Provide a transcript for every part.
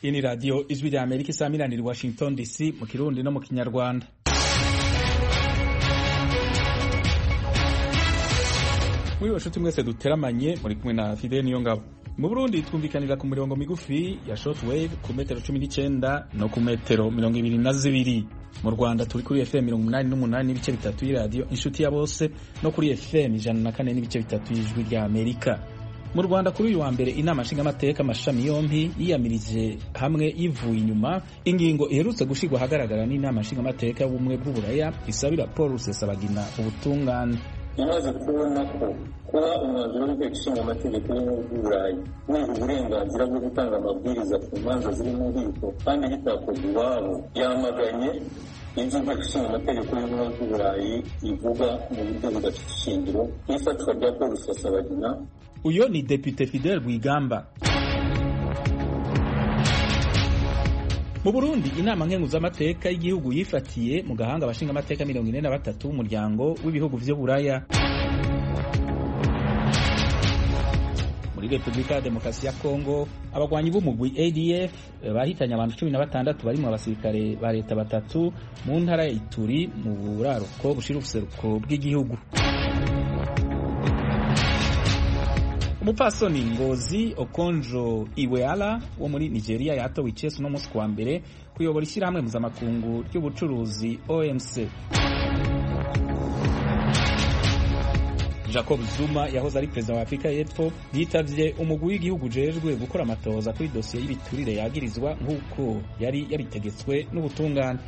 Iyi ni radio Ijwi rya Amerika isamiraniye Washington DC mu Kirundi no mu Kinyarwanda. Muri washuti mwese duteramanye muri kumwe na Fidel Niyongabo. Mu Burundi twumvikanira ku mirongo migufi ya shortwave ku metero 19 no ku metero 22. Mu Rwanda turi kuri FM 88 n'ibice bitatu y'iradio Inshuti ya Bose no kuri FM 104 n'ibice bitatu y'Ijwi rya Amerika. Mu Rwanda kuri uyu wa mbere inama nshingamateka amashami yompi yiyamirije hamwe ivuye inyuma ingingo iherutse gushirwa ahagaragara n'inama nshingamateka y'ubumwe bw'Uburaya isabira Paul Rusesabagina ubutungane. Imaze kubona ko kuba umwanzuro w'inteko ishinga amategeko y'Uburayi wiha uburenganzira bwo gutanga amabwiriza ku manza ziri mu nkiko kandi bitakozwe iwabo, yamaganye ibyo inteko ishinga amategeko y'Uburayi ivuga mu buryo budafite ishingiro n'ifatwa rya Paul Rusesabagina. Uyo ni Depite Fidel Rwigamba. Mu Burundi inama nkenguzamateka y'igihugu yifatiye mu gahanga abashinga amateka 43 umuryango w'ibihugu vy'Uburaya. Muri Republika ya Demokarasi ya Kongo abagwanyi b'umugwi ADF bahitanye abantu 16 barimo abasirikare ba leta batatu mu ntara ya Ituri mu buraruko bushira ubuseruko bw'igihugu. Umupfasoni Ngozi Okonjo-Iweala wo muri Nigeria yatowe icesu no musi kwa mbere kuyobora ishyirahamwe mpuzamakungu ry'ubucuruzi OMC. Jacob Zuma yahoze ari perezida wa Afrika y'Epfo yitavye umugwi w'igihugu ujejwe gukora amatohoza kuri dosiye y'ibiturire yagirizwa nk'uko yari yabitegetswe n'ubutungane.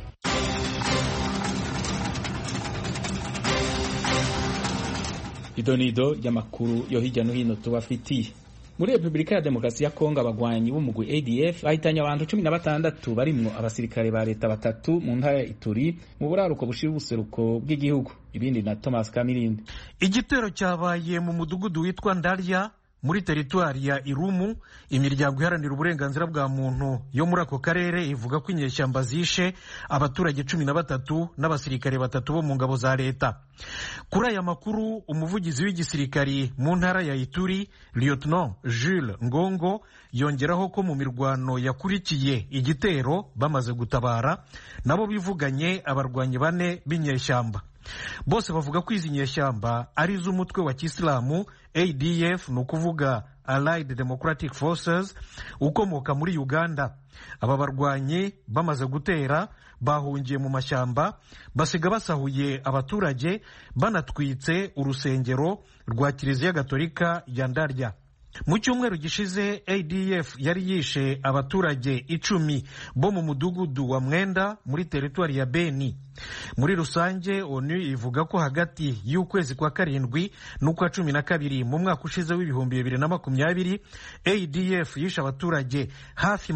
Idonido y'amakuru yo hirya no hino tubafitiye. Muri Republika ya Demokarasi ya Kongo abagwanyi b'umugwi ADF bahitanye abantu 16 barimwo abasirikare ba leta batatu mu ntara ya Ituri mu buraruko bushira ubuseruko bw'igihugu. Ibindi na Thomas Kamirindi. Igitero cyabaye mu mudugudu witwa Ndarya muri teritwari ya Irumu. Imiryango iharanira uburenganzira bwa muntu yo muri ako karere ivuga ko inyeshyamba zishe abaturage 13 n'abasirikare batatu bo mu ngabo za leta. Kuri aya makuru umuvugizi w'igisirikari mu ntara ya Ituri Lieutenant Jules Ngongo yongeraho ko mu mirwano yakurikiye igitero bamaze gutabara nabo bivuganye abarwanyi 4 b'inyeshyamba. Bose bavuga ko izi nyeshyamba ari z'umutwe wa Kisilamu ADF, no kuvuga Allied Democratic Forces, ukomoka muri Uganda. Aba barwanyi bamaze gutera bahungiye mu mashyamba basiga basahuye abaturage banatwitse urusengero rwa Kiliziya Gatolika ya Ndarya. Mu cyumweru gishize ADF yari yishe abaturage 10 bo mu mudugudu wa Mwenda muri teritwari ya Beni. Muri rusange ONU ivuga ko hagati y'ukwezi kwa 7 n'ukwa 12 mu mwaka ushize w'ibihumbi 2020 ADF yishe abaturage hafi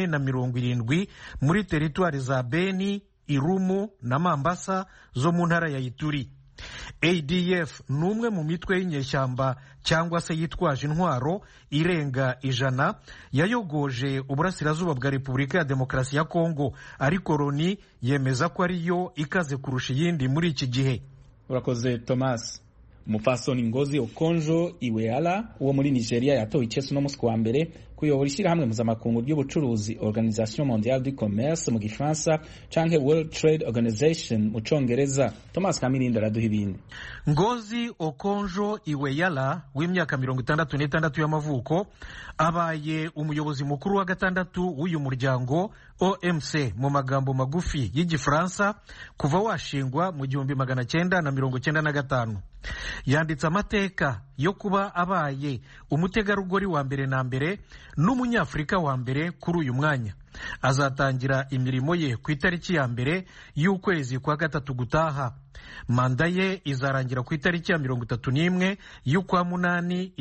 470 muri teritwari za Beni, Irumu na Mambasa zo mu ntara ya Ituri. ADF numwe mu mitwe y'inyeshyamba cyangwa se yitwaje intwaro irenga 100 yayogoje uburasirazuba bwa Republika ya Demokarasi ya Kongo, ariko Loni yemeza ko ariyo ikaze kurusha iyindi muri iki gihe. Urakoze Thomas. Umupfasoni Ngozi Okonjo-Iweala wo muri Nigeria yatowe icesu no musi kwa mbere kuyobora ishyirahamwe mpuzamakungu ry'ubucuruzi Organisation Mondiale du Commerce mu Gifaransa canke World Trade Organization mu Congereza. Thomas Kamirindi araduha ibindi. Ngozi Okonjo-Iweala w'imyaka 66 y'amavuko abaye umuyobozi mukuru wa gatandatu w'uyu muryango OMC mu magambo magufi y'Igifaransa kuva washingwa mu 1995. Yanditse amateka yo kuba abaye umutegarugori wa mbere na mbere n'umunyafrika wa mbere kuri uyu mwanya. Azatangira imirimo ye ku itariki ya mbere y'ukwezi kwa 3 gutaha. Manda ye izarangira ku itariki ya 31 y'ukwa 8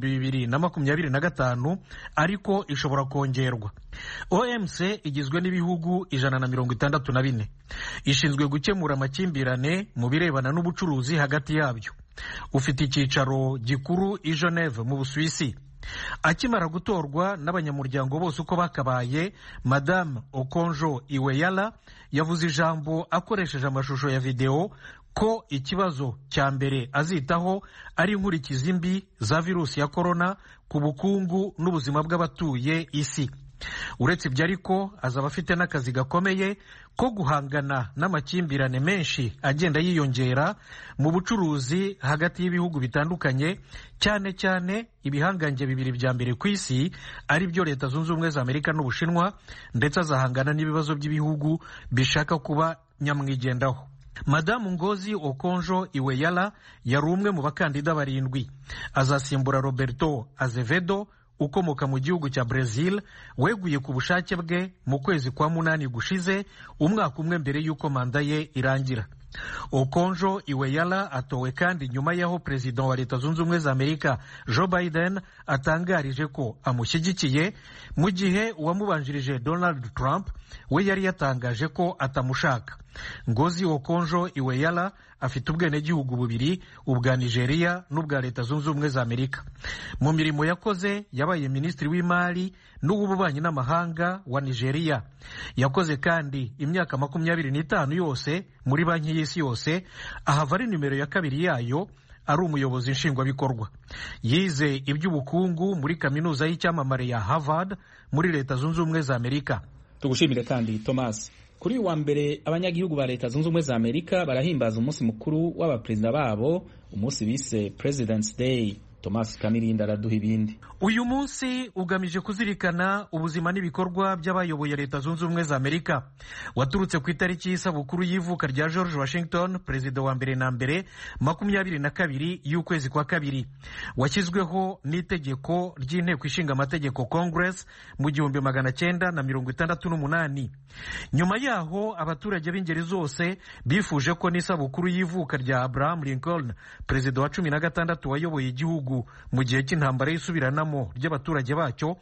2025, ariko ishobora kongerwa. OMC igizwe n'ibihugu 164. Ishinzwe gukemura amakimbirane mu birebana n'ubucuruzi hagati yabyo. Ufite icyicaro gikuru i Geneve mu Busuwisi. Akimara gutorwa n'abanyamuryango bose uko bakabaye, Madame Okonjo-Iweala yavuze ijambo akoresheje amashusho ya video ko ikibazo cya mbere azitaho ari inkurikizi mbi za virusi ya corona ku bukungu n'ubuzima bw'abatuye isi. uretse ibyo ariko azaba afite n'akazi gakomeye ko guhangana n'amakimbirane menshi agenda yiyongera mu bucuruzi hagati y'ibihugu bitandukanye, cyane cyane ibihangange bibiri bya mbere ku isi ari byo Leta Zunze Ubumwe za Amerika n'Ubushinwa, ndetse azahangana n'ibibazo by'ibihugu bishaka kuba nyamwigendaho. Madamu Ngozi Okonjo-Iweala yari umwe mu bakandida barindwi. Azasimbura Roberto Azevedo ukomoka mu gihugu cya Brazil weguye ku bushake bwe mu kwezi kwa munani gushize, umwaka umwe mbere y'uko manda ye irangira. Okonjo-Iweala atowe kandi nyuma y'aho perezida wa Leta Zunze Ubumwe za Amerika Joe Biden atangarije ko amushyigikiye, mu gihe uwamubanjirije Donald Trump we yari yatangaje ko atamushaka. Ngozi Okonjo-Iweala afite ubwenegihugu bubiri, ubwa Nigeria n'ubwa Leta Zunze Ubumwe za Amerika. Mu mirimo yakoze yabaye minisitiri w'imari n'uw'ububanyi n'amahanga wa Nigeria. Yakoze kandi imyaka 25 yose muri banki y'isi yose, ahava ari nimero ya kabiri yayo, ari umuyobozi nshingwabikorwa. Yize iby'ubukungu muri kaminuza y'icyamamare ya Harvard muri Leta Zunze Ubumwe za Amerika. Tugushimire kandi Thomas. Kuri wa mbere abanyagihugu ba Leta Zunze Ubumwe za Amerika barahimbaza umunsi mukuru w'abaperezida babo, umunsi bise President's Day. Thomas Kamirinda araduha ibindi. Uyu munsi ugamije kuzirikana ubuzima n'ibikorwa by'abayoboye Leta Zunze Ubumwe za Amerika. Waturutse ku itariki y'isabukuru y'ivuka rya George Washington, perezida wa mbere na mbere, 22 y'ukwezi kwa kabiri. Washyizweho n'itegeko ry'inteko ishinga amategeko Congress mu 1968. Nyuma yaho abaturage b'ingeri zose bifuje ko n'isabukuru y'ivuka rya Abraham Lincoln, perezida wa 16 wayoboye igihugu mu gihe cy'intambara y'isubiranamo ry'abaturage bacyo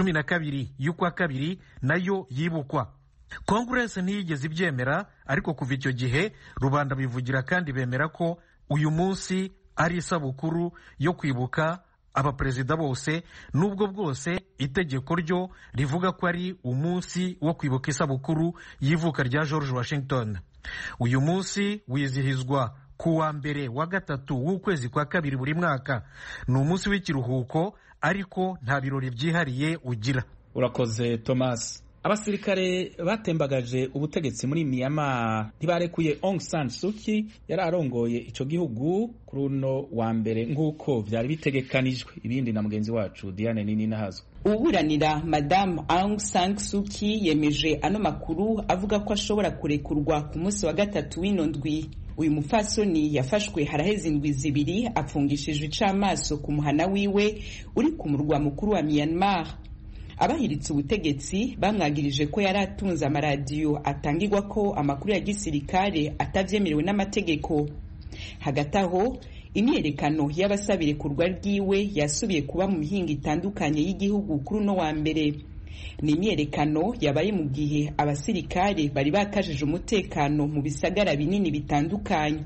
12 y'ukwa kabiri nayo yibukwa. Congress ntiyigeze ibyemera, ariko kuva icyo gihe rubanda bivugira kandi bemera ko uyu munsi ari isabukuru yo kwibuka abaperezida bose, nubwo bwose itegeko ryo rivuga ko ari umunsi wo kwibuka isabukuru y'ivuka rya George Washington. Uyu munsi wizihizwa ku wa mbere wa gatatu w'ukwezi kwa kabiri buri mwaka. Ni umunsi w'ikiruhuko, ariko nta birori byihariye ugira. Urakoze Thomas. Abasirikare batembagaje ubutegetsi muri Myanmar ntibarekuye Aung San Suu Kyi yari arongoye ico gihugu kuri uno wa mbere nk'uko vyari bitegekanijwe. Ibindi na mugenzi wacu Diane Nini Nahazwe. Uburanira Madame Aung San Suu Kyi yemeje ano makuru avuga ko ashobora kurekurwa ku munsi wa gatatu w'inondwi. Uyu mufasoni yafashwe haraheze indwi zibiri apfungishijwe icamaso ku muhana wiwe uri ku murwa mukuru wa Myanmar. Abahiritse ubutegetsi bamwagirije ko yari atunze amaradiyo atangirwa ko amakuru ya gisirikare atavyemerewe n'amategeko. Hagati aho imyerekano y'abasabire kurwa ryiwe yasubiye kuba mu mihinga itandukanye y'igihugu kuri uno wa mbere. Ni imyerekano yabaye mu gihe abasirikare bari bakajije umutekano mu bisagara binini bitandukanye.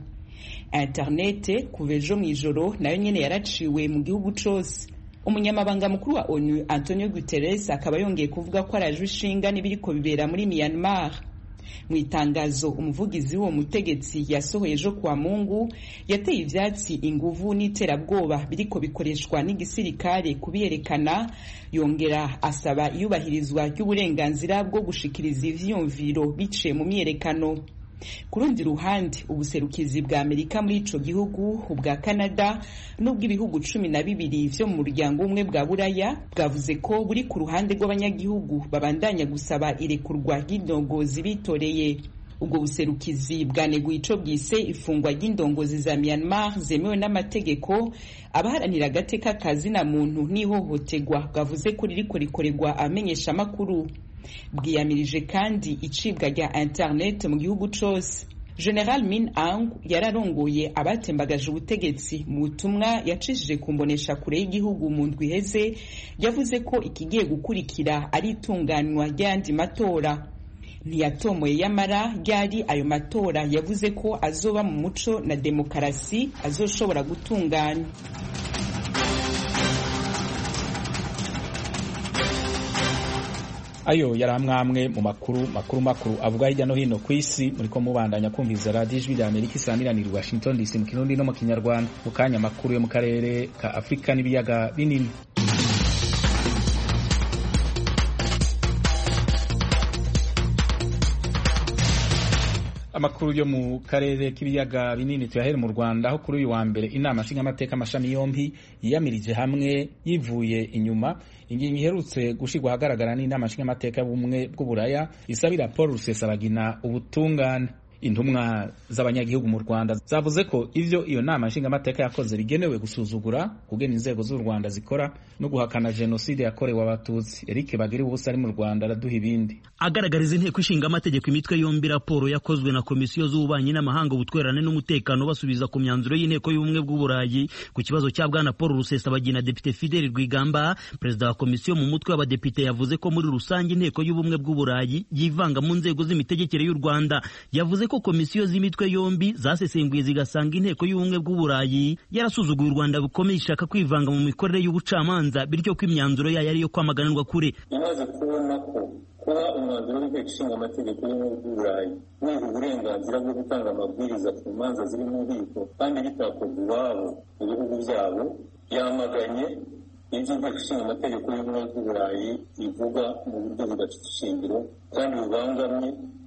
Internet kuva ejo mw'ijoro nayo nyene yaraciwe mu gihugu cose. Umunyamabanga mukuru wa ONU Antonio Guterres akaba yongeye kuvuga ko arajwe ishinga n'ibiriko bibera muri Myanmar. Mu itangazo umuvugizi w'uwo mutegetsi yasohoye ejo kwa Mungu yateye ivyatsi inguvu n'iterabwoba biriko bikoreshwa n'igisirikare kubiyerekana, yongera asaba iyubahirizwa ry'uburenganzira bwo gushikiriza ivyiyumviro biciye mu myerekano. Kurundi ruhande ubuserukizi bwa Amerika muri ico gihugu, ubwa Canada n'ubw'ibihugu 12 vyo mu muryango umwe bwa Buraya bwavuze ko buri ku ruhande rw'abanyagihugu babandanya gusaba irekurwa ry'indongozi bitoreye. Ubwo buserukizi bwaneguye ico bwise ifungwa ry'indongozi za Myanmar zemewe n'amategeko, abaharanira agateka kazina muntu n'ihohoterwa bwavuze ko ririko rikorerwa amenyesha amakuru. Bwiyamirije kandi icibwa rya internet mu gihugu cose. General Min Aung yararongoye abatembagaje ubutegetsi mu butumwa yacishije kumbonesha kure y'igihugu mu ndwi iheze, yavuze ko ikigiye gukurikira ari itunganywa ry'andi matora. Ntiyatomoye yamara ryari ayo matora yavuze ko azoba mu muco na demokarasi azoshobora gutunganya. Ayo yari amwe mu makuru avuga hirya no hino ku isi. Muriko mubandanya kumviza Radio Ijwi rya Amerika isanganira i Washington DC mu Kirundi no mu Kinyarwanda. Mu kanya makuru yo mu karere ka Afrika n'ibiyaga binini. Amakuru yo mu karere k'ibiyaga binini tuyahere mu Rwanda, aho kuri uyu wa mbere inama nshingamateka amashami yombi yiyamirije hamwe yivuye inyuma ingingo iherutse gushirwa ahagaragara n'inama nshingamateka y'ubumwe bw'uburaya isabira Paul Rusesabagina ubutungane. Intumwa z'abanyagihugu mu Rwanda zavuze ko ivyo iyo nama nshingamateka yakoze bigenewe gusuzugura kugena inzego z'u Rwanda zikora no guhakana jenoside yakorewe Abatutsi. Eric Bagiri ubusa ari mu Rwanda araduha ibindi. Agaragariza inteko ishinga amategeko imitwe yombi raporo yakozwe na komisiyo z'ububanyi n'amahanga, ubutwererane n'umutekano basubiza ku myanzuro y'inteko y'ubumwe bw'uburayi ku kibazo cya bwana Paul Rusesabagina. Depite Fidel Rwigamba, perezida wa komisiyo mu mutwe w'abadepite, yavuze ko muri rusange inteko y'ubumwe bw'uburayi yivanga mu nzego z'imitegekere y'u Rwanda. Yavuze ko komisiyo z'imitwe yombi zasesenguye zigasanga inteko y'ubumwe bw'uburayi yarasuzuguye u Rwanda bukomeye, ishaka kwivanga mu mikorere y'ubucamanza, bityo ko imyanzuro yayo ariyo kwamaganirwa kure. Imaze kubona ko kuba umwanzuro w'inteko ishinga amategeko y'ubumwe bw'uburayi wiha uburenganzira bwo gutanga amabwiriza ku manza ziri mu nkiko kandi bitakorwa iwabo mu bihugu byabo, yamaganye ibyo inteko ishinga amategeko y'ubumwe bw'uburayi ivuga mu buryo budafite ishingiro kandi bubangamye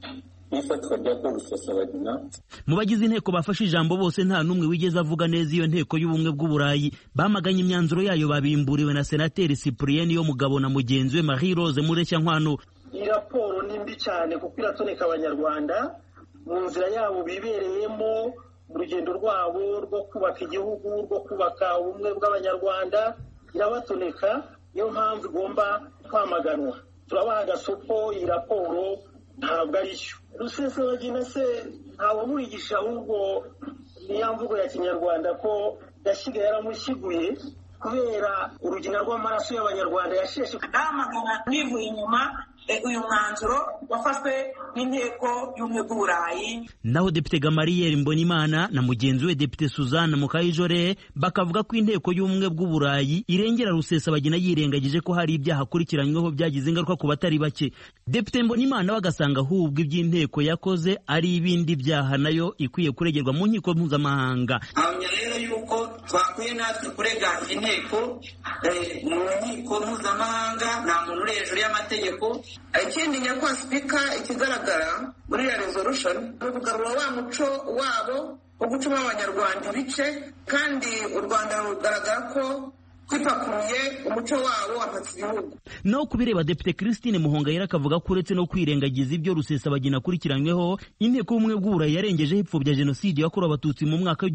ifatwa rya Paul Rusesabagina. Mu bagize inteko bafashe ijambo bose nta n'umwe wigeze avuga neza iyo nteko y'ubumwe bw'uburayi. Bamaganye imyanzuro yayo babimburiwe na senateri Cyprien Niyomugabo na mugenzi we Marie Rose Mureshyankwano. Iyi raporo ni mbi cyane kuko iratoneka abanyarwanda mu nzira yabo bibereyemo, mu rugendo rwabo rwo kubaka igihugu, rwo kubaka ubumwe bw'abanyarwanda, irabatoneka. Niyo mpamvu igomba kwamaganwa. Turabaha agasopo, iyi raporo ntabwo ari cyo. Rusesabagina se ntawamurigisha, ahubwo niya mvugo ya kinyarwanda ko yasigaye yaramushyiguye kubera urugina rw'amaraso y'abanyarwanda yasheshe. Ndamagana nivuye inyuma uyu mwanzuro wafashwe n'inteko y'ubumwe bw'uburayi. Naho Depite Gamariel Mbonimana na mugenzi we Depite Suzanne Mukayijore bakavuga ko inteko y'ubumwe bw'uburayi irengera Rusesabagina, yirengagije ko hari ibyaha akurikiranyweho byagize ingaruka ku batari bake. Depite Mbonimana bagasanga ahubwo iby'inteko yakoze ari ibindi byaha nayo ikwiye kuregerwa mu nkiko mpuzamahanga. Ahamya rero yuko twakwiye natwe kurega inteko mu nkiko mpuzamahanga, nta muntu uri hejuru y'amategeko. Ikindi nyakubahwa Spika, ikigaragara muri ya resolution ni ukugarura wa muco wabo wo gucuma abanyarwanda ibice, kandi u Rwanda rugaragara ko kwipakuruye umuco wabo wapatse ibihugu. No kubireba Depite Christine Muhongayira akavuga ko uretse no kwirengagiza ibyo Rusesabagina akurikiranyweho, inteko y'ubumwe bw'uburayi yarengejeho ipfobya jenoside yakorewe Abatutsi mu mwaka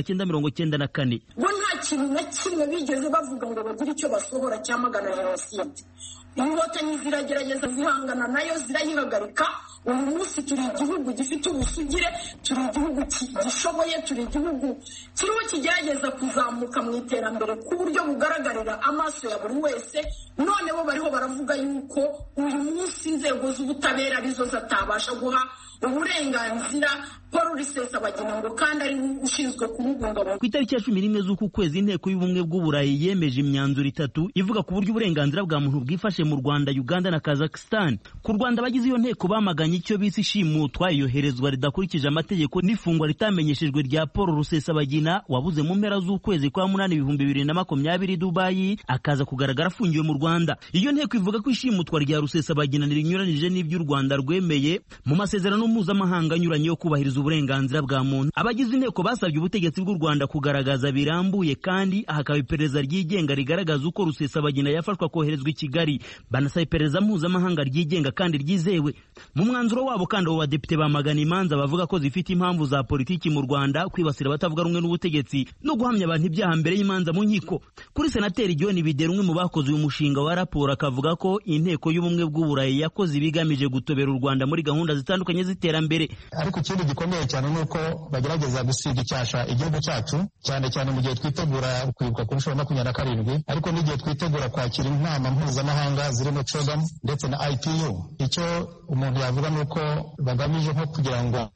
w'1994. Bo nta kintu na kimwe bigeze bavuga ngo bagire icyo basohora cyamagana jenoside. Inkotanyi ziragerageza zihangana nayo, zirayihagarika. Uyu munsi turi igihugu gifite ubusugire, turi igihugu gishoboye, turi igihugu kiriho kigerageza kuzamuka mu iterambere ku buryo bugaragarira amaso ya buri wese. None bo bariho baravuga yuko uyu munsi inzego z'ubutabera arizo zatabasha guha uburenganzira Paul Rusesabagina ngo kandi ari ushinzwe kumubungabunga. Ku itariki ya 11 z'uku kwezi inteko y'ubumwe bw'uburayi yemeje imyanzuro 3 ivuga ku buryo uburenganzira bwa muntu bwifashe mu Rwanda, Uganda na Kazakhstan. Ku Rwanda abagize iyo nteko bamaganye icyo bise ishimutwa, iyoherezwa ridakurikije amategeko n'ifungwa ritamenyeshejwe rya Paul Rusesabagina wabuze mu mpera z'ukwezi kwa 8 2020 Dubai, akaza kugaragara afungiwe mu Rwanda. Iyo nteko ivuga ko ishimutwa rya Rusesabagina rinyuranije n'ibyo u Rwanda rwemeye mu masezerano mpuzamahanga anyuranye yo kubahiriza uburenganzira bwa muntu. Abagize inteko basabye ubutegetsi bw'u Rwanda kugaragaza birambuye kandi hakaba iperereza ryigenga rigaragaza uko Rusesabagina yafashwa koherezwa i Kigali, banasaba iperereza mpuzamahanga ryigenga kandi ryizewe. Mu mwanzuro wabo kandi abo badepite bamagana imanza bavuga ko zifite impamvu za politiki mu Rwanda, kwibasira abatavuga rumwe n'ubutegetsi no guhamya abantu ibyaha mbere y'imanza mu nkiko. Kuri senateri John Bidera, umwe mu bakoze uyu mushinga wa raporo, akavuga ko inteko y'ubumwe bw'uburayi yakoze ibigamije gutobera u Rwanda muri gahunda zitandukanye z'iterambere. Ariko ikindi gikomeye cyane nuko bagerageza gusiga icyasha igihugu cyacu, cyane cyane mu gihe twitegura kwibuka ku nshuro 27, ariko n'igihe twitegura kwakira inama mpuzamahanga zirimo CHOGM ndetse na IPU. Icyo umuntu yavuga nuko bagamije nko kugira ngo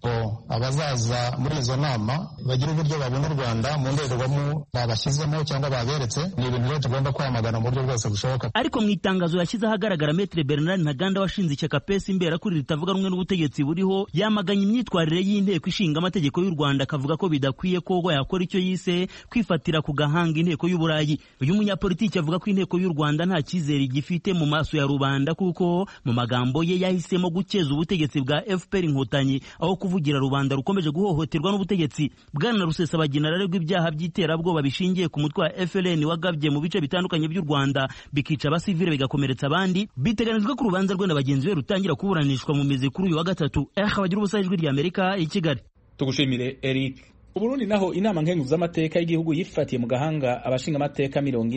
abazaza muri izo nama bagire uburyo babona u Rwanda mu ndorerwamo babashyizemo cyangwa baberetse. Ni ibintu rero tugomba kwamagana mu buryo bwose bushoboka. Ariko mu itangazo yashyize ahagaragara Maître Bernard Ntaganda washinze ishyaka PES imbera kuri ritavuga rumwe n'ubutegetsi buriho, yamaganye imyitwarire y'inteko ishinga amategeko y'u Rwanda, akavuga ko bidakwiye ko yakora icyo yise kwifatira ku gahanga inteko y'uburayi. Uyu munyapolitiki avuga ko inteko y'u Rwanda nta cyizere gifite mu maso ya rubanda, kuko mu magambo ye yahisemo gukeza ubutegetsi bwa FPR Inkotanyi aho kuvugira rubanda rukomeje guhohoterwa n'ubutegetsi. Bwana Rusesabagina araregwa ibyaha by'iterabwoba bishingiye ku mutwe wa FLN wagabye mu bice bitandukanye by'u Rwanda bikica abasivile bigakomeretsa abandi. Biteganijwe ko urubanza rwe na bagenzi be rutangira kuburanishwa mu mizi kuri uyu wa gatatu. Bagira ubusa ijwi rya Amerika i Kigali. Tugushimire Eric. Uburundi naho inama nkenguzamateka y'igihugu yifatiye mu gahanga abashinga amateka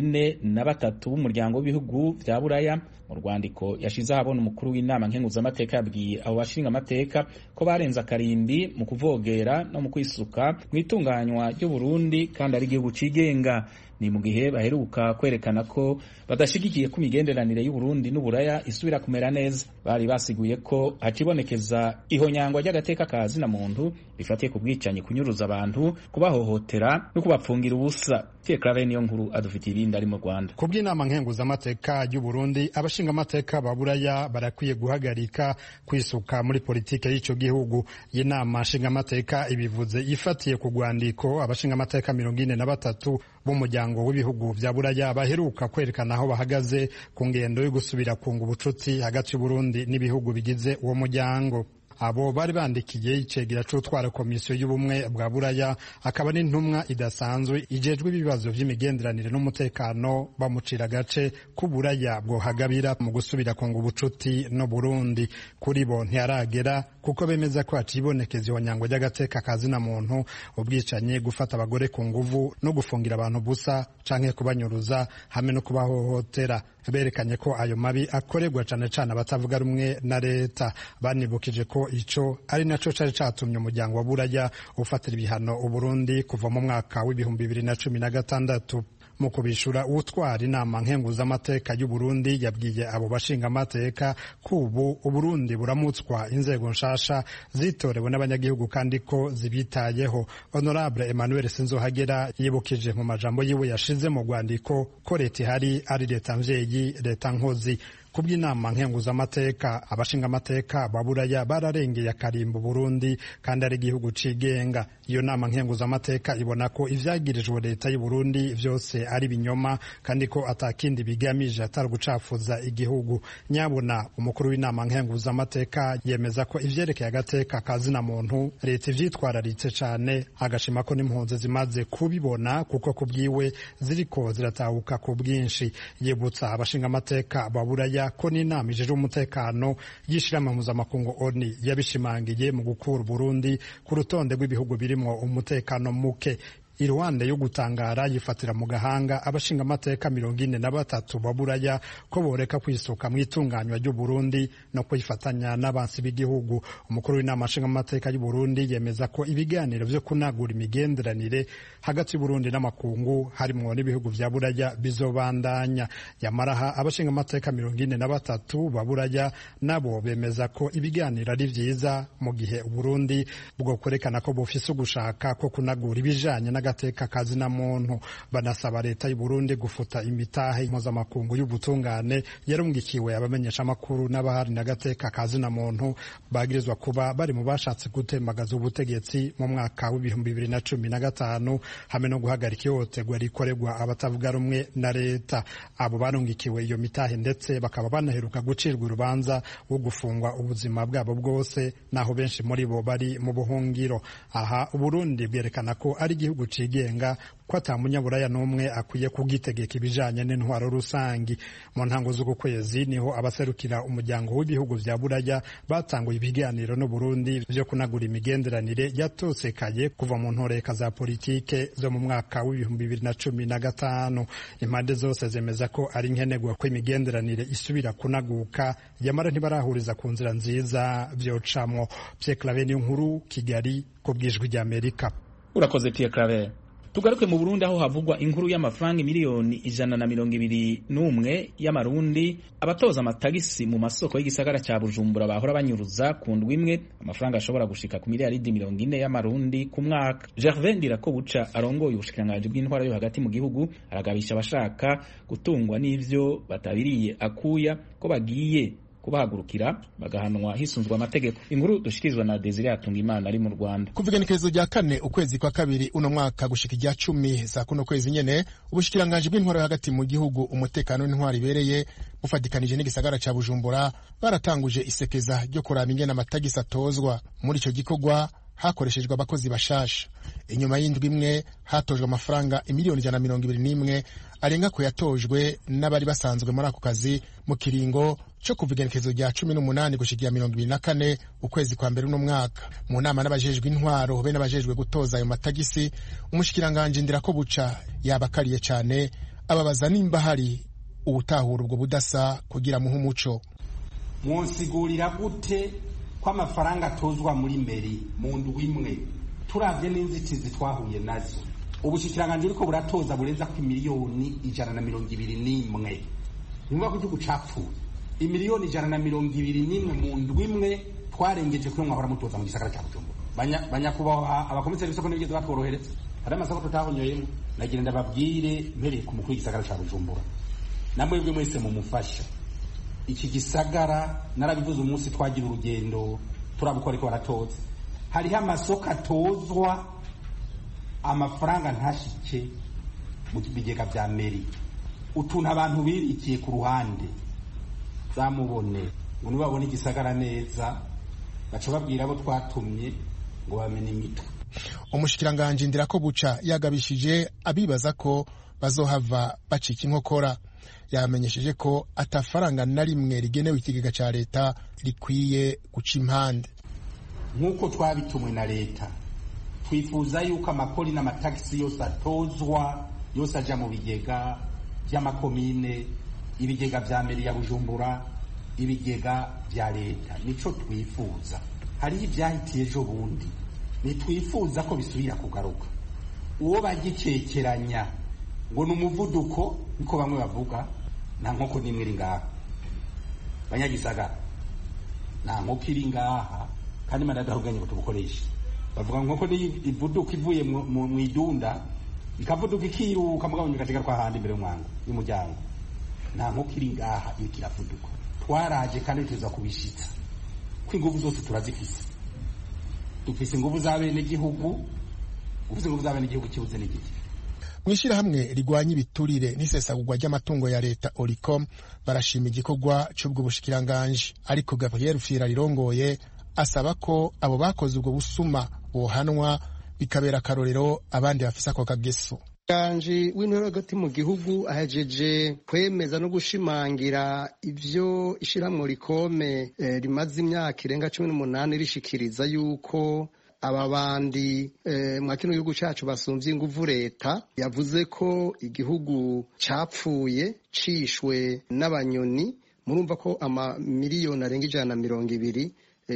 43 b'umuryango w'ibihugu vya Buraya. Mu rwandiko yashize ahabona umukuru w'inama nkenguzamateka yabwiye abo bashinga amateka ko barenza karimbi mu kuvogera no mu kwisuka mu itunganywa ry'u Burundi kandi ari igihugu cigenga. Ni mu gihe baheruka kwerekana ko badashigikiye ku migenderanire y'u Burundi n'Uburaya isubira kumera neza. Bari basiguye ko hakibonekeza ihonyangwa ry'agateka kazi na muntu bifatiye ku bwicanyi, kunyuruza abantu, kubahohotera no kubapfungira ubusa. Clave niyo nkuru adufitiye ibindi ari mu Rwanda. Kubw'inama nkenguzamateka y'u Burundi, abashinga amateka ba Buraya barakwiye guhagarika kwisuka muri politike y'ico gihugu. Y'inama nshinga amateka ibivuze ifatiye ku rwandiko abashinga amateka 43 b'umuryango w'ibihugu vya Buraya baheruka kwerekana aho bahagaze ku ngendo yo gusubira kunga ubucuti hagati y'u Burundi n'ibihugu bigize uwo muryango. Abo bari bandikiye icegera c'utwara komisiyo y'ubumwe bwa Buraya akaba n'intumwa idasanzwe ijejwe ibibazo vy'imigenderanire n'umutekano bamucira agace ku Buraya bwo hagabira mu gusubira kunga ubucuti no Burundi. Kuri bo ntiyaragera kuko bemeza ko hacibonekeza ihonyango ry'agateka kazi na muntu, ubwicanye, gufata abagore ku nguvu no gufungira abantu busa canke kubanyuruza hamwe no kubahohotera. Berekanye ko ayo mabi akorerwa cane cane abatavuga rumwe na leta. Banibukije ko ico ari naco cari catumye umuryango wa Buraya ufatira ibihano u Burundi kuva mu mwaka w'2016. Mu kubishura utwara inama nkenguzamateka y'u Burundi yabwiye abo bashinga amateka kubu u Burundi buramutswa inzego nshasha zitorewe n'abanyagihugu kandi ko zibitayeho. Honorable Emmanuel Sinzohagera yibukije mu majambo yiwe yashize mu rwandiko ko leta ihari ari leta mvyeyi, leta nkozi. Kubw'inama nkenguzamateka abashinga amateka ba Buraya bararengeye akarimbo Burundi kandi ari igihugu cigenga. Iyo nama nkenguzamateka ibona ko ivyagirijwe leta y'u Burundi vyose ari binyoma kandi ko atakindi bigamije atari gucafuza igihugu. Nyabona umukuru w'inama nkenguzamateka yemeza ko ivyerekeye agateka kazi na muntu leta ivyitwararitse cane, agashima ko n'impunzi zimaze kubibona kuko kubwiwe ziriko ziratahuka ku bwinshi. Yibutsa abashinga amateka ba Buraya ko n'inama ijejwe umutekano y'ishirahamwe mpuzamakungu ONU yabishimangiye mu gukura Burundi ku rutonde rw'ibihugu birimwo umutekano muke. Iruhande yo gutangara yifatira mu gahanga abashinga amateka 43 ba Buraya ko boreka kwisuka mu itunganywa ry'u Burundi no kwifatanya n'abansi b'igihugu. Umukuru w'inama nshinga amateka y'u Burundi yemeza ko ibiganiro vyo kunagura imigenderanire hagati y'u Burundi n'amakungu harimwo n'ibihugu vya Buraya bizobandanya. Yamaraha abashinga amateka 43 ba Buraya nabo bemeza ko ibiganiro ari vyiza mu gihe u Burundi bwo kwerekana ko bufise ugushaka ko kunagura ibijanye gateka kazi na muntu. Banasaba leta y'u Burundi gufuta imitahe mpuzamakungu y'ubutungane yarungikiwe abamenyesha makuru n'abahari na gateka kazi na muntu bagirizwa kuba bari mu bashatse gutembagaza ubutegetsi mu mwaka w'2015 hamwe no guhagarika ihohoterwa rikorerwa abatavuga rumwe na leta. Abo barungikiwe iyo mitahe ndetse bakaba banaheruka gucirwa urubanza wo gufungwa ubuzima bwabo bwose, naho benshi muri bo bari mu buhungiro. Aha u Burundi bwerekana ko ari igihugu cigenga, ko ata munyaburaya n'umwe akwiye kugitegeka ibijanye n'intwaro rusangi. Mu ntango z'uku kwezi niho abaserukira umuryango w'ibihugu vya Buraya batanguye ibiganiro no Burundi vyo kunagura imigenderanire yatosekaye kuva mu ntoreka za politike zo mu mwaka w'2015. Impande zose zemeza ko ari nkenerwa ko imigenderanire isubira kunaguka, yamara ntibarahuriza ku nzira nziza vyocamwo. Pierre Claver niyo nkuru, Kigali, ku bw'ijwi rya Amerika. Urakoze Pierre Claver. Tugaruke mu Burundi aho havugwa inkuru y'amafaranga miliyoni 121 y'amarundi abatoza amatagisi mu masoko y'igisagara ca Bujumbura bahora banyuruza ku ndwi imwe, amafaranga ashobora gushika ku miliyaridi 40 y'amarundi ku mwaka. Gervais Ndirakobuca arongoye ubushikiranganji bw'intwara yo hagati mu gihugu aragabisha abashaka gutungwa n'ivyo batabiriye akuya ko bagiye kubahagurukira bagahanwa hisunzwe amategeko. Inkuru dushikirizwa na Desire Hatungimana ari mu Rwanda. Kuva igenekerezo rya 4 ukwezi kwa kabiri uno mwaka gushika irya 10 za kuno kwezi nyene, ubushikiranganji bw'intwaro hagati mu gihugu, umutekano n'intwaro ibereye bufadikanije n'igisagara ca Bujumbura baratanguje isekeza ryo kuraba ingene amatagisi atozwa. Muri ico gikorwa hakoreshejwe abakozi bashasha. Inyuma y'indwi imwe hatojwe amafaranga imiliyoni 121 arenga ko yatojwe n'abari basanzwe muri ako kazi mu kiringo cyo kuva igenekerezo rya 18 gushikia 24 ukwezi kwa mbere uno mwaka. Mu nama n'abajejwe intwaro be n'abajejwe gutoza ayo matagisi, umushikiranganje Ndirakobuca yabakariye cyane ababaza nimba hari ubutahura ubwo budasa kugira muhe umuco. Mwonsigurira gute ko amafaranga atozwa muri meri mu ndwi imwe turavye n'inzitizi twahuye nazo? Ubushikiranganje uriko buratoza burenza ku miliyoni 121. Nimba ko igihugu capfuye imiliyoni 121 mu ndwi imwe twarengeje kuri mwahora mutoza mu gisagara cya Bujumbura. Banyakubaho abakomiseri b'isoko n'ibigeze batworohereza, hari amasoko tutahonyoyemo. Nagira ndababwire mpereye ku mukuru w'igisagara cya Bujumbura, namwe bwe mwese mumufasha iki gisagara. Narabivuze umunsi twagira urugendo turabukora ko baratoza, hariho amasoko atozwa amafaranga ntashike mu bigega vya meri. Utuntu abantu birikiye ku ruhande zamubone ngo nibabone igisagara neza, baca babwira abo twatumye ngo bamenye imitwe. Umushikiranganje Ndirakobuca yagabishije abibaza ko bazohava bacika inkokora. Yamenyesheje ko atafaranga na rimwe rigenewe ikigega ca leta rikwiye guca impande. Nkuko twabitumwe na leta, twifuza yuko amakori n'amatagisi yose atozwa yose aja mu bigega by'amakomine, ibigega vya meri ya Bujumbura, ibigega vya leta. Nico twifuza. Hari ivyahitiye ejo bundi, nitwifuza ko bisubira kugaruka. Uwo bagicekeranya ngo n'umuvuduko niko bamwe bavuga, nta nkoko nimwe iri ngaha. Banyagisagara nta nkoko iri ngaha, kandi manadahuganye ngo tubukoreshe. Bavuga nkoko ni ivuduka ivuye mu idunda ikavuduka ikiruka mugabo nyagategara kwa handi imbere y'umwango y'umuryango. Nta nkoko iri ngaha iyo kiravuduka. Twaraje kandi tuza kubishitsa ko ingufu zose turazifise. Dufise ingufu z'abene gihugu, ufise ingufu z'abene gihugu kibuze n'igiti. Mwishira hamwe rigwanya ibiturire n'isesagurwa ry'amatungo ya leta Oricom barashima igikorwa cy'ubwo bushikiranganje, ariko Gabriel Fira rirongoye asaba ko abo bakoze ubwo busuma bohanwa bikabera karorero abandi bafisa ko kageso. Kanji w'intore hagati mu gihugu ahejeje kwemeza no gushimangira ivyo ishiramwe Oricom rimaze imyaka irenga 18 rishikiriza yuko aba bandi mwa kino gihugu cyacu basumvye inguvu leta. Yavuze ko igihugu capfuye cishwe n'abanyoni. Murumva ko ama miliyoni arenga 120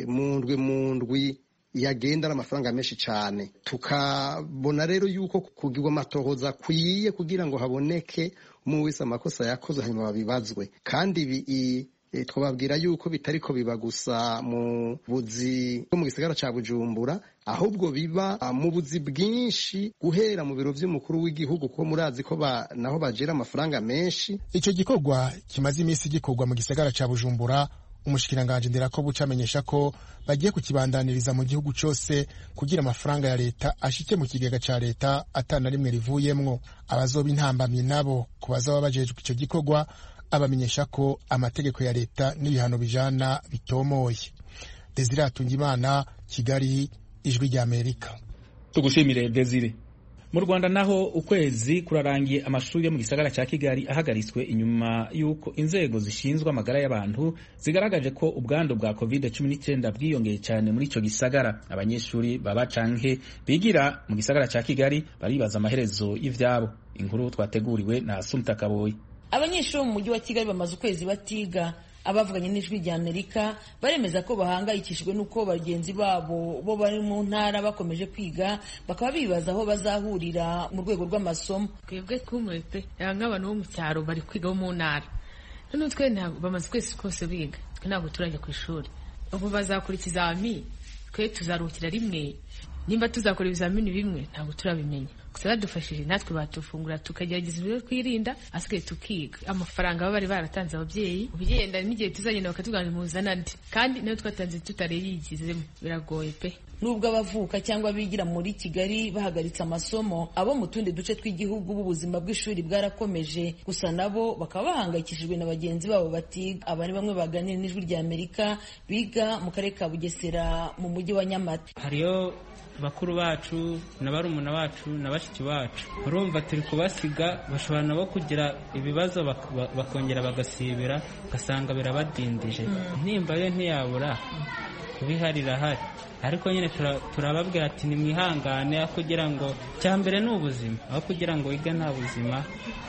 mu ndwi yagenda n'amafaranga menshi cyane. Tukabona rero yuko kugirwa amatohoza akwiye kugira ngo haboneke umwe wese amakosa yakoze hanyuma babibazwe. Kandi twababwira yuko bitariko biba gusa mu buzi bwo mu gisagara ca Bujumbura, ahubwo biba mu buzi bwinshi guhera mu biro vy'umukuru w'igihugu, ko murazi ko naho bajera amafaranga menshi. Ico gikorwa kimaze imisi gikorwa mu gisagara ca Bujumbura. Umushikiranganje Ndirakobuca amenyesha ko bagiye kukibandaniriza mu gihugu cyose kugira amafaranga ya leta ashike mu kigega ca leta atana rimwe rivuyemwo. Abazoba intambamye nabo kubazaba bajejwe ico gikorwa abamenyesha ko amategeko ya leta n'ibihano bijana bitomoye. Desire Hatungimana, Kigali, Ijwi rya Amerika. Tugushimire Desire. Mu Rwanda naho ukwezi kurarangiye amashuri yo mu gisagara ca Kigali ahagaritswe inyuma yuko inzego zishinzwe amagara y'abantu zigaragaje ko ubwandu bwa COVID-19 bwiyongeye cyane muri ico gisagara. Abanyeshuri baba canke bigira mu gisagara ca Kigali baribaza amaherezo y'ivyabo. Inkuru twateguriwe na Asumta Kaboyi. Abanyeshuri mu mujyi wa Kigali bamaze ukwezi batiga. Abavuganye n'Ijwi rya Amerika baremeza ko bahangayikishijwe nuko bagenzi babo bo bari mu ntara bakomeje kwiga, bakaba bibaza aho bazahurira mu rwego rw'amasomo. Twebwe twumurete nk'abantu bo mu cyaro bari kwiga mu ntara, none twe ntabwo bamaze ukwezi kose biga, twe ntabwo turajya ku ishuri. Ubu bazakora ikizami, twe tuzaruhukira rimwe. nimba tuzakora ibizamini bimwe ntabwo turabimenya, gusa badufashije natwe batufungura tukagerageza ibyo twirinda, asigaye tukiga. Amafaranga baba bari baratanze ababyeyi ubigenda n'igihe tuzagenda bakatugana muzana andi, kandi nayo twatanze tutareyigizemo, biragoye pe. Nubwo abavuka cyangwa bigira muri Kigali bahagaritse amasomo, abo mu tundi duce tw'igihugu b'ubuzima bw'ishuri bwarakomeje, gusa nabo bakaba bahangayikishijwe na bagenzi babo batiga. Aba ni bamwe baganira n'Ijwi ry'Amerika biga mu karere ka Bugesera mu mujyi wa Nyamata. Hariyo bakuru bacu na barumuna bacu na bashiki bacu, urumva turi kubasiga, bashobora nabo kugira ibibazo bakongera bagasibira, ugasanga birabadindije. Nimba yo ntiyabura kubiharira hari, ariko nyine turababwira ati nimwihangane, aho kugira ngo cyambere ni ubuzima, aho kugira ngo wige nta buzima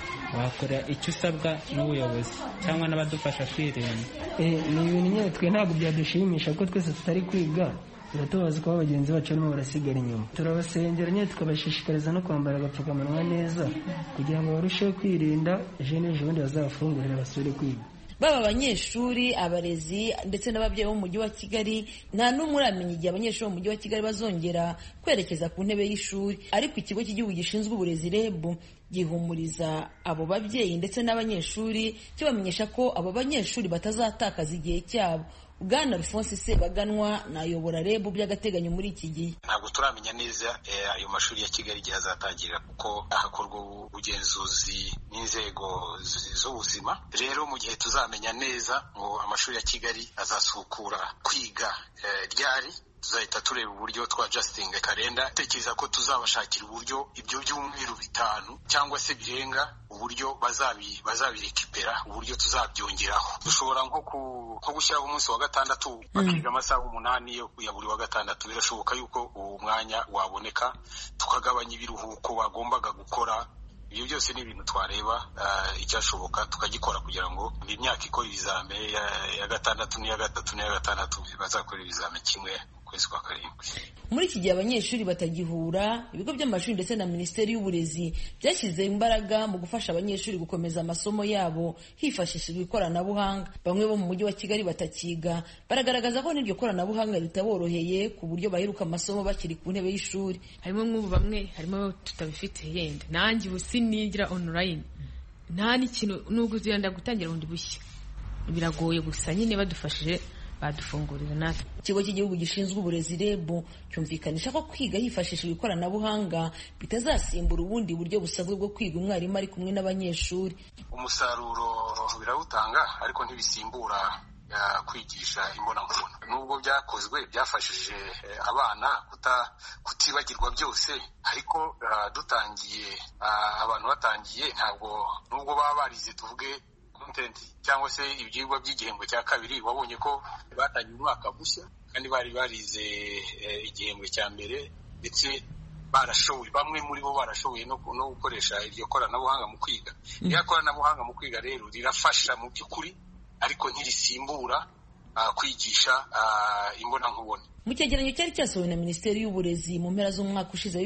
wakora icyo usabwa n'ubuyobozi cyangwa n'abadufasha kwirinda. Ni ibintu nyine twe ntabwo byadushimisha ko twese tutari kwiga, biratubaza ko bagenzi bacu barimo barasigara inyuma. Turabasengera nyine tukabashishikariza no kwambara agapfukamunwa neza kugira ngo barusheho kwirinda, ejo n'ejo bundi bazafungurira basubire kwiga. Baba abanyeshuri, abarezi ndetse n'ababyeyi bo mu mujyi wa Kigali, nta n'umwe uramenya igihe abanyeshuri bo mu mujyi wa Kigali bazongera kwerekeza ku ntebe y'ishuri, ariko ikigo cy'igihugu gishinzwe uburezi REB gihumuriza abo babyeyi ndetse n'abanyeshuri kibamenyesha ko abo banyeshuri batazatakaza igihe cyabo. Bwana Alphonse Sebaganwa nayobora REB by'agateganyo muri iki gihe. Ntabwo turamenya neza ayo mashuri ya Kigali igihe azatangirira, kuko hakorwa ubugenzuzi n'inzego z'ubuzima. Rero mu gihe tuzamenya neza ngo amashuri ya Kigali azasukura kwiga ryari, tuzahita tureba uburyo twa adjusting kalenda. Tekereza ko tuzabashakira uburyo ibyo byumweru 5 cyangwa se birenga, uburyo bazabirekipera, uburyo tuzabyongeraho. Dushobora nko gushyiraho umunsi wa gatandatu bakiga amasaha 8 ya buri wa gatandatu. Birashoboka yuko uwo mwanya waboneka, tukagabanya ibiruhuko bagombaga gukora. Ibyo byose ni ibintu twareba icyashoboka tukagikora kugira ngo imyaka ikora ibizame ya gatandatu n'iya gatatu n'iya gatandatu bazakora ibizame kimwe kwezi kwa karindwi. Muri iki gihe abanyeshuri batagihura, ibigo by'amashuri ndetse na Minisiteri y'Uburezi byashyize imbaraga mu gufasha abanyeshuri gukomeza amasomo yabo hifashishijwe ikoranabuhanga. Bamwe bo mu mujyi wa Kigali batakiga baragaragaza ko n'iryo koranabuhanga ritaboroheye ku buryo baheruka amasomo bakiri ku ntebe y'ishuri. Harimo nk'ubu bamwe, harimo tutabifite yenda, nanjye ubu sinigira online, nta n'ikintu n'ubwo uzenda gutangira undi bushya, biragoye. Gusa nyine badufashije badufungurira natwe. Ikigo cy'igihugu gishinzwe uburezi REB cyumvikanisha ko kwiga hifashishijwe ikoranabuhanga bitazasimbura ubundi buryo busanzwe bwo kwiga umwarimu ari kumwe n'abanyeshuri. Umusaruro birawutanga, ariko ntibisimbura kwigisha imbonankubone. Nubwo byakozwe byafashije abana kutibagirwa byose, ariko dutangiye abantu batangiye, ntabwo nubwo baba barize tuvuge content cyangwa se ibyigwa by'igihembwe cya kabiri, wabonye ko batangiye umwaka mushya kandi bari barize igihembwe cya mbere, ndetse barashoboye, bamwe muri bo barashoboye no gukoresha iryo koranabuhanga mu kwiga. Iryo koranabuhanga mu kwiga rero rirafasha mu by'ukuri, ariko ntirisimbura kwigisha imbonankubone. Mu cyegeranyo cyari cyasohowe na Minisiteri y'Uburezi mu mpera z'umwaka ushize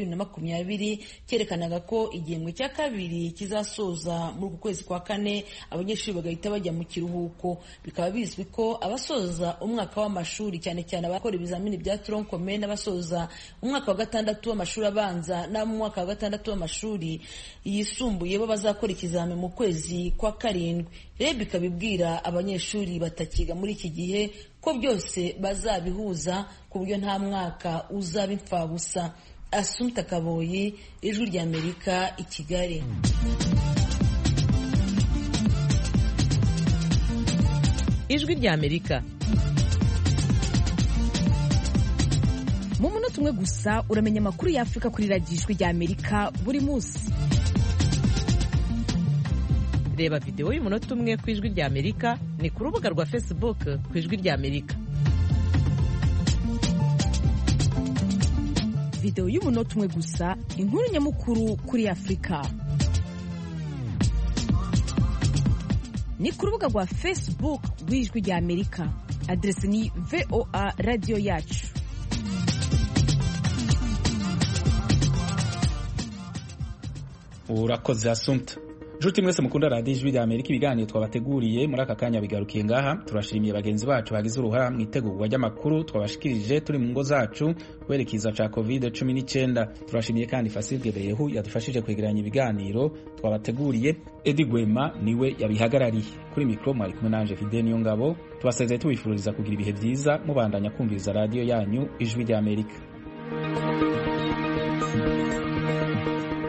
2020 cyerekanaga ko igihembwe cya kabiri kizasoza muri uku kwezi kwa kane, abanyeshuri bagahita bajya mu kiruhuko. Bikaba bizwi ko abasoza umwaka w'amashuri, cyane cyane abakora ibizamini bya tronc commun, n'abasoza umwaka wa gatandatu w'amashuri abanza na mu mwaka wa gatandatu w'amashuri yisumbuye bo bazakora ikizame mu kwezi kwa karindwi. REB ikabibwira abanyeshuri batakiga muri iki gihe ko byose bazabihuza ku buryo nta mwaka uzaba imfabusa. Assumpta Kaboyi, Ijwi ry'Amerika, i Kigali. Ijwi ry'Amerika. Mu munota umwe gusa uramenya amakuru y'Afurika kuri radiyo Ijwi ry'Amerika buri munsi. Reba video y'umunota umwe ku Ijwi ry'Amerika ni ku rubuga rwa Facebook ku Ijwi ry'Amerika. Video y'umunota umwe gusa, inkuru nyamukuru kuri Afurika. Ni ku rubuga rwa Facebook rw'Ijwi ry'Amerika. Adresi ni VOA Radio Yacu. Urakoze Assumpta. nshuti mwese mukunda radiyo ijwi rya Amerika, ibiganiro twabateguriye muri aka kanya bigarukiye ngaha. Turashimiye bagenzi bacu bagize uruhara mu itegurwa ry'amakuru twabashikirije turi mu ngo zacu kwerekeza ca COVID-19. Turashimiye kandi Fasil Gebeyehu yadufashije kwegeranya ibiganiro twabateguriye. Edi Gwema niwe yabihagarariye. Kuri mikro mwari kumwe nanje Fidel Niyongabo. Tubasezeye tubifuriza kugira ibihe byiza mubandanya kumviriza radiyo yanyu ijwi rya Amerika.